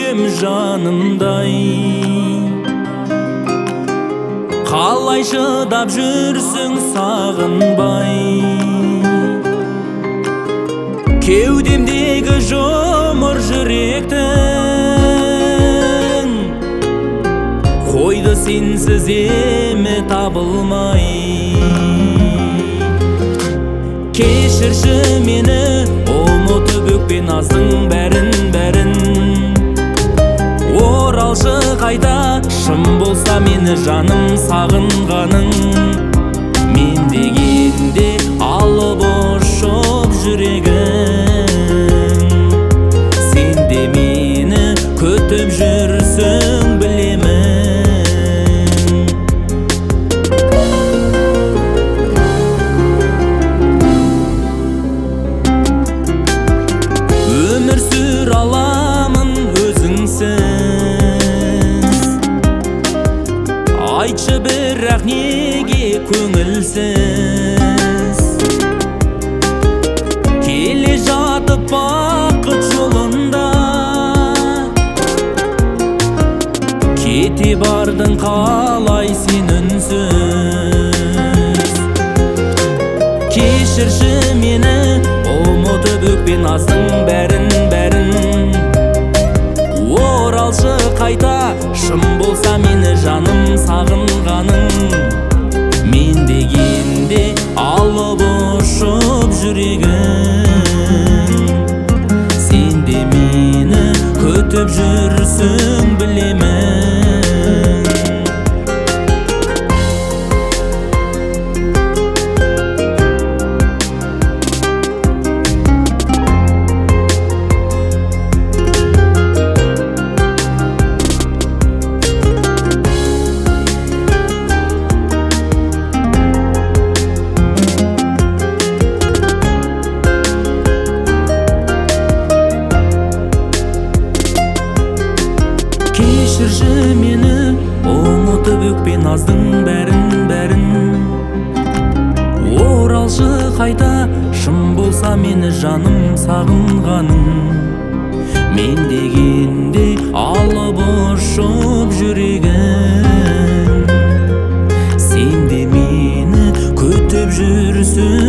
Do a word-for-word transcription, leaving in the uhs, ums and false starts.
күтем жанымдай. Қалай шыдап жүрсің сағынбай. Кеудемдегі жұмыр жүректің қойды сенсіз емі табылмай. Кешірші мені, ұмытып өкпе наздың бәрін бәрін. Оралшы қайта, шын болса мені жаным сағынғаның. Мен дегенде алып ұшып жүрегің. Сен де мені күтіп жүрсің білемін. Өмір сүр аламын өзіңсіз. Айтшы бірақ неге көңілсіз. Келе жатып бақыт жолында, кете бардың қалай сен үнсіз. Кешірші мені, ұмытып өкпе наздың бәрін бәрін. Оралшы қайта, шын болса мені жаным сағынғаның. Мен дегенде алып ұшып жүрегің. Сен де мені күтіп жүрсің білемін. Кешірші мені, ұмытып өкпе наздың бәрін бәрін. Оралшы қайта, шын болса мені жаным сағынғаның. Мен дегенде алып ұшып жүрегің. Сен де мені күтіп жүрсің